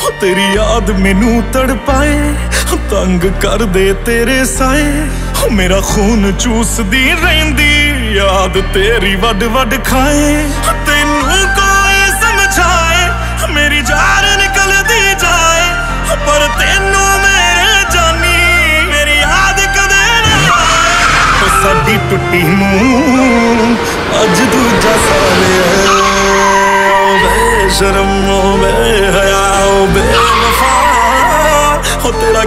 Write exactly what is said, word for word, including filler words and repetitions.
तेरी याद मैनू तड़पाए, तंग कर दे तेरे साए। मेरा खून चूसदी रहिंदी याद तेरी वड वड खाए। तेनू कोई समझाए मेरी जान निकलदी जाए, पर तेनू मेरे जानी मेरी याद कदे ना आए। साडी टुट्टी नूं अज दूजा साल है, बेशरम बेहया बेवफा, हो तेरा